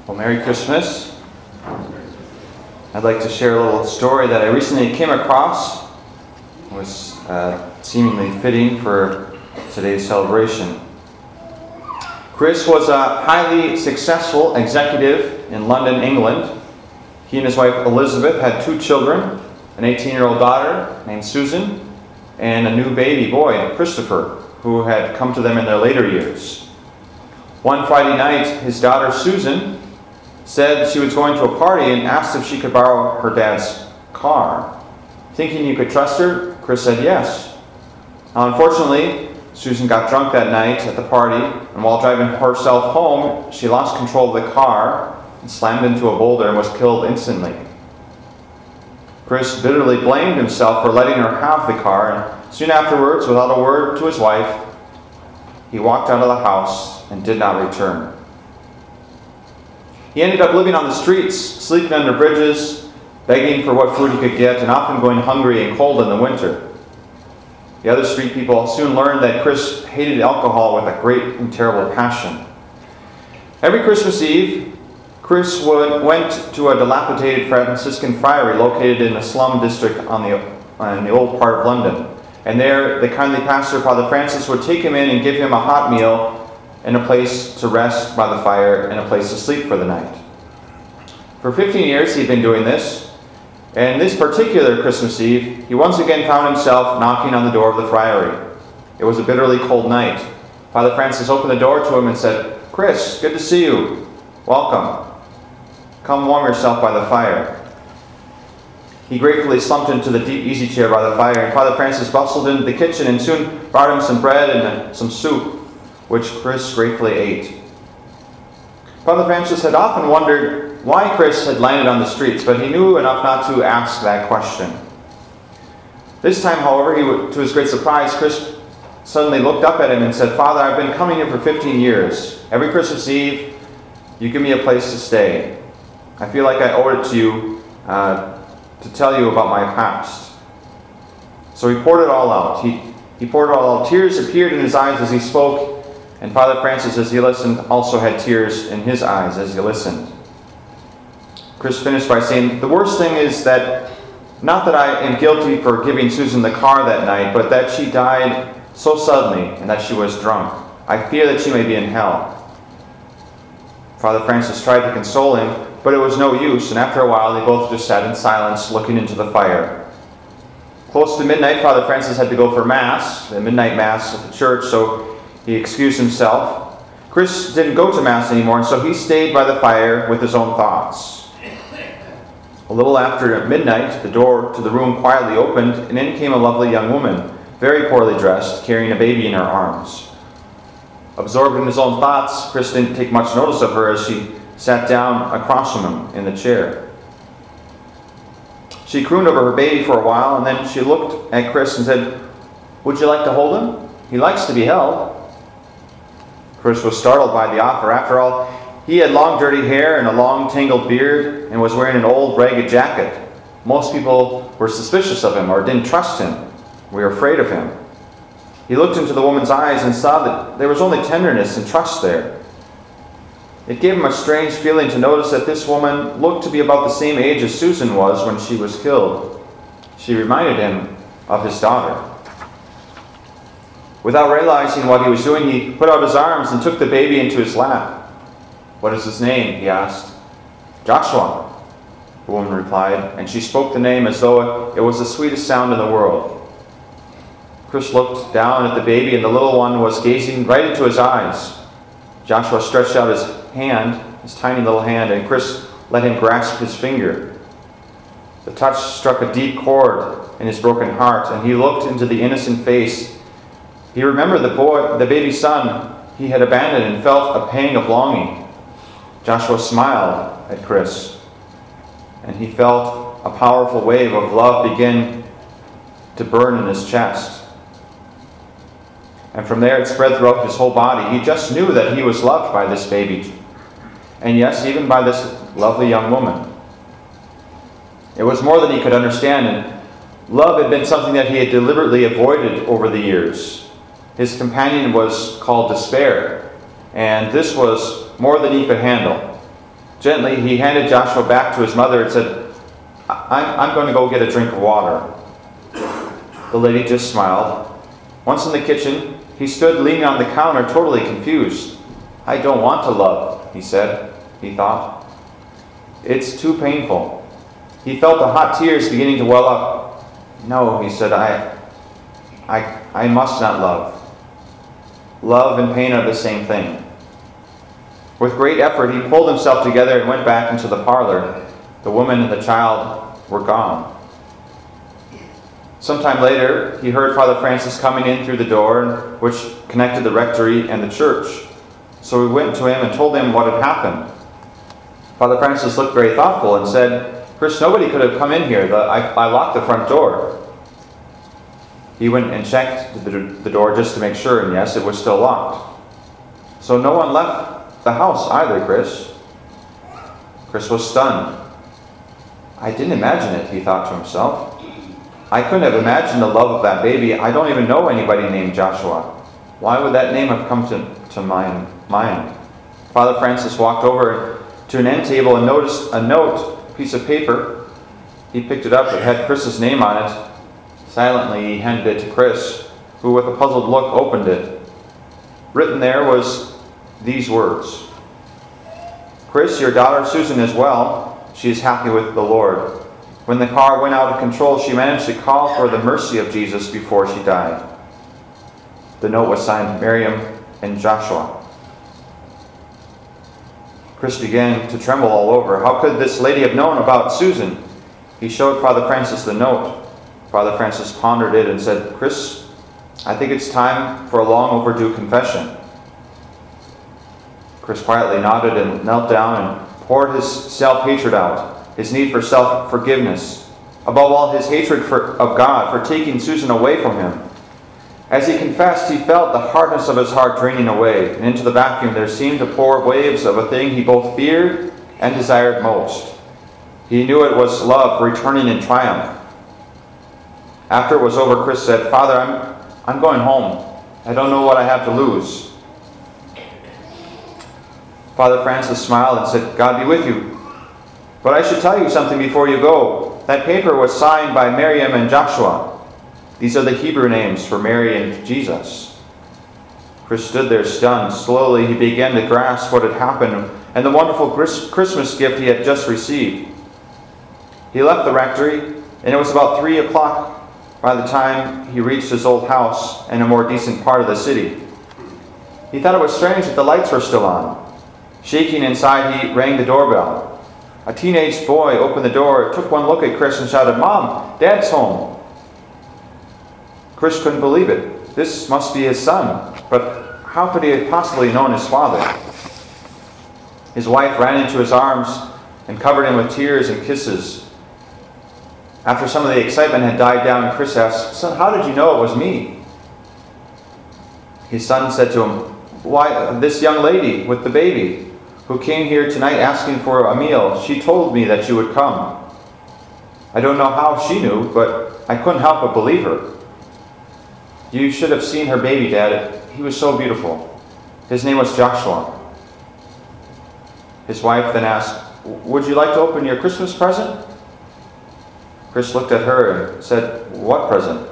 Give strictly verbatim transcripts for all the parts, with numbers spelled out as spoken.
Well, Merry Christmas. I'd like to share a little story that I recently came across. It was uh, seemingly fitting for today's celebration. Chris was a highly successful executive in London, England. He and his wife Elizabeth had two children, an eighteen-year-old daughter named Susan, and a new baby boy, Christopher, who had come to them in their later years. One Friday night, his daughter Susan said she was going to a party and asked if she could borrow her dad's car. Thinking you could trust her, Chris said yes. Now, unfortunately, Susan got drunk that night at the party, and while driving herself home, she lost control of the car and slammed into a boulder and was killed instantly. Chris bitterly blamed himself for letting her have the car, and soon afterwards, without a word to his wife, he walked out of the house and did not return. He ended up living on the streets, sleeping under bridges, begging for what food he could get, and often going hungry and cold in the winter. The other street people soon learned that Chris hated alcohol with a great and terrible passion. Every Christmas Eve, Chris would, went to a dilapidated Franciscan friary located in a slum district on the, on the old part of London. And there, the kindly pastor, Father Francis, would take him in and give him a hot meal and a place to rest by the fire and a place to sleep for the night. For fifteen years he'd been doing this, and this particular Christmas Eve, he once again found himself knocking on the door of the friary. It was a bitterly cold night. Father Francis opened the door to him and said, "Chris, good to see you. Welcome. Come warm yourself by the fire." He gratefully slumped into the deep easy chair by the fire, and Father Francis bustled into the kitchen and soon brought him some bread and some soup, which Chris gratefully ate. Father Francis had often wondered why Chris had landed on the streets, but he knew enough not to ask that question. This time, however, he would, to his great surprise, Chris suddenly looked up at him and said, "Father, I've been coming here for fifteen years. Every Christmas Eve, you give me a place to stay. I feel like I owe it to you uh, to tell you about my past." So he poured it all out. He, he poured it all out. Tears appeared in his eyes as he spoke, and Father Francis, as he listened, also had tears in his eyes as he listened. Chris finished by saying, "The worst thing is that, not that I am guilty for giving Susan the car that night, but that she died so suddenly and that she was drunk. I fear that she may be in hell." Father Francis tried to console him, but it was no use, and after a while they both just sat in silence, looking into the fire. Close to midnight, Father Francis had to go for Mass, the midnight Mass at the church, so he excused himself. Chris didn't go to Mass anymore, and so he stayed by the fire with his own thoughts. A little after midnight, the door to the room quietly opened, and in came a lovely young woman, very poorly dressed, carrying a baby in her arms. Absorbed in his own thoughts, Chris didn't take much notice of her as she sat down across from him in the chair. She crooned over her baby for a while, and then she looked at Chris and said, "Would you like to hold him? He likes to be held." Chris was startled by the offer. After all, he had long dirty hair and a long tangled beard and was wearing an old ragged jacket. Most people were suspicious of him or didn't trust him. We were afraid of him. He looked into the woman's eyes and saw that there was only tenderness and trust there. It gave him a strange feeling to notice that this woman looked to be about the same age as Susan was when she was killed. She reminded him of his daughter. Without realizing what he was doing, he put out his arms and took the baby into his lap. "What is his name?" he asked. "Joshua," the woman replied, and she spoke the name as though it was the sweetest sound in the world. Chris looked down at the baby, and the little one was gazing right into his eyes. Joshua stretched out his hand, his tiny little hand, and Chris let him grasp his finger. The touch struck a deep chord in his broken heart, and he looked into the innocent face. He remembered the boy, the baby son he had abandoned, and felt a pang of longing. Joshua smiled at Chris, and he felt a powerful wave of love begin to burn in his chest. And from there it spread throughout his whole body. He just knew that he was loved by this baby, and yes, even by this lovely young woman. It was more than he could understand, and love had been something that he had deliberately avoided over the years. His companion was called despair, and this was more than he could handle. Gently, he handed Joshua back to his mother and said, I'm, I'm going to go get a drink of water. The lady just smiled. Once in the kitchen, he stood leaning on the counter, totally confused. I don't want to love, he said, he thought. It's too painful. He felt the hot tears beginning to well up. No, he said, I, I, I must not love. Love and pain are the same thing. With great effort, he pulled himself together and went back into the parlor. The woman and the child were gone. Sometime later, he heard Father Francis coming in through the door, which connected the rectory and the church. So we went to him and told him what had happened. Father Francis looked very thoughtful and said, Chris, nobody could have come in here. The, I, I locked the front door. He went and checked the, the door just to make sure, and yes, it was still locked. So no one left the house either, Chris. Chris was stunned. I didn't imagine it, he thought to himself. I couldn't have imagined the love of that baby. I don't even know anybody named Joshua. Why would that name have come to, to mind, mind? Father Francis walked over to an end table and noticed a note, a piece of paper. He picked it up. It had Chris's name on it. Silently, he handed it to Chris, who with a puzzled look opened it. Written there was these words. Chris, your daughter Susan is well. She is happy with the Lord. When the car went out of control, she managed to call for the mercy of Jesus before she died. The note was signed Miriam and Joshua. Chris began to tremble all over. How could this lady have known about Susan? He showed Father Francis the note. Father Francis pondered it and said, Chris, I think it's time for a long overdue confession. Chris quietly nodded and knelt down and poured his self-hatred out. His need for self-forgiveness, above all his hatred for, of God for taking Susan away from him. As he confessed, he felt the hardness of his heart draining away, and into the vacuum there seemed to pour waves of a thing he both feared and desired most. He knew it was love returning in triumph. After it was over, Chris said, Father, I'm, I'm going home. I don't know what I have to lose. Father Francis smiled and said, God be with you. But I should tell you something before you go. That paper was signed by Miriam and Joshua. These are the Hebrew names for Mary and Jesus. Chris stood there stunned. Slowly he began to grasp what had happened and the wonderful Christmas gift he had just received. He left the rectory, and it was about three o'clock by the time he reached his old house in a more decent part of the city. He thought it was strange that the lights were still on. Shaking inside, he rang the doorbell. A teenage boy opened the door, took one look at Chris and shouted, Mom, Dad's home. Chris couldn't believe it. This must be his son. But how could he have possibly known his father? His wife ran into his arms and covered him with tears and kisses. After some of the excitement had died down, Chris asked, Son, how did you know it was me? His son said to him, Why, this young lady with the baby who came here tonight asking for a meal, she told me that you would come. I don't know how she knew, but I couldn't help but believe her. You should have seen her baby, Dad. He was so beautiful. His name was Joshua. His wife then asked, Would you like to open your Christmas present? Chris looked at her and said, What present?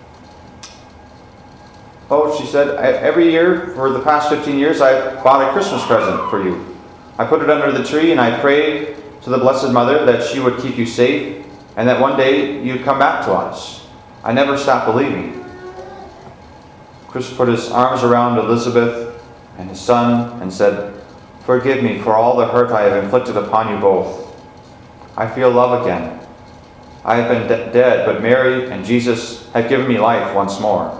Oh, she said, every year for the past fifteen years I've bought a Christmas present for you. I put it under the tree and I prayed to the Blessed Mother that she would keep you safe and that one day you'd come back to us. I never stopped believing. Chris put his arms around Elizabeth and his son and said, Forgive me for all the hurt I have inflicted upon you both. I feel love again. I have been de- dead, but Mary and Jesus have given me life once more.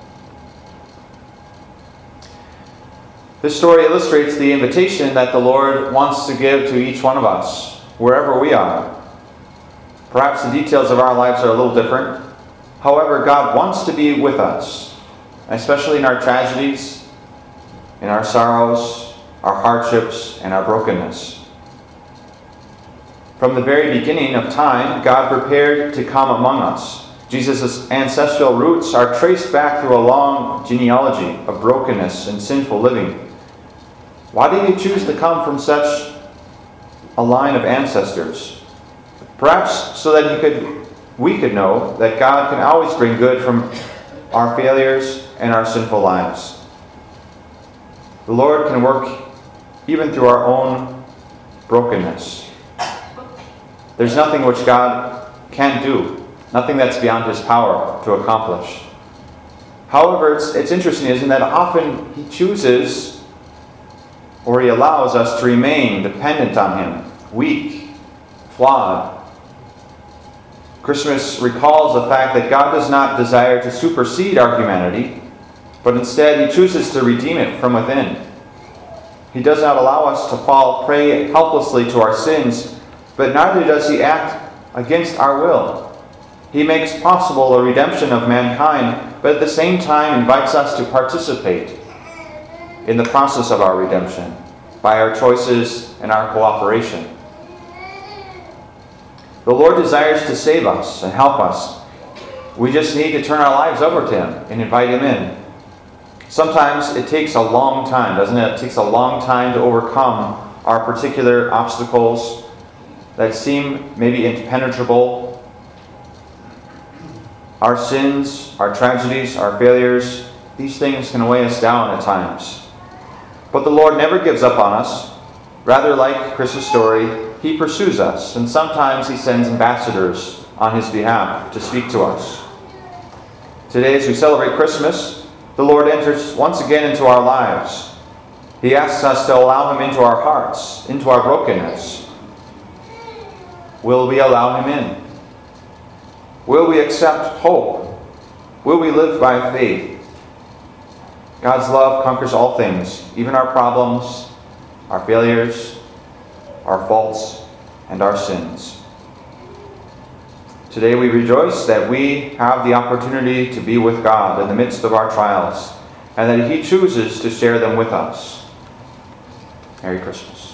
This story illustrates the invitation that the Lord wants to give to each one of us, wherever we are. Perhaps the details of our lives are a little different. However, God wants to be with us, especially in our tragedies, in our sorrows, our hardships, and our brokenness. From the very beginning of time, God prepared to come among us. Jesus' ancestral roots are traced back through a long genealogy of brokenness and sinful living. Why did he choose to come from such a line of ancestors, perhaps so that he could, we could know that God can always bring good from our failures and our sinful lives. The Lord can work even through our own brokenness. There's nothing which God can't do, nothing that's beyond his power to accomplish. However, it's, it's interesting, isn't it, that often he chooses or he allows us to remain dependent on him, weak, flawed. Christmas recalls the fact that God does not desire to supersede our humanity, but instead he chooses to redeem it from within. He does not allow us to fall prey helplessly to our sins, but neither does he act against our will. He makes possible a redemption of mankind, but at the same time invites us to participate in the process of our redemption by our choices and our cooperation. The Lord desires to save us and help us. We just need to turn our lives over to him and invite him in. Sometimes it takes a long time, doesn't it? It takes a long time to overcome our particular obstacles that seem maybe impenetrable. Our sins, our tragedies, our failures, these things can weigh us down at times. But the Lord never gives up on us. Rather, like Chris's story, he pursues us, and sometimes he sends ambassadors on his behalf to speak to us. Today, as we celebrate Christmas, the Lord enters once again into our lives. He asks us to allow him into our hearts, into our brokenness. Will we allow him in? Will we accept hope? Will we live by faith? God's love conquers all things, even our problems, our failures, our faults, and our sins. Today we rejoice that we have the opportunity to be with God in the midst of our trials, and that he chooses to share them with us. Merry Christmas.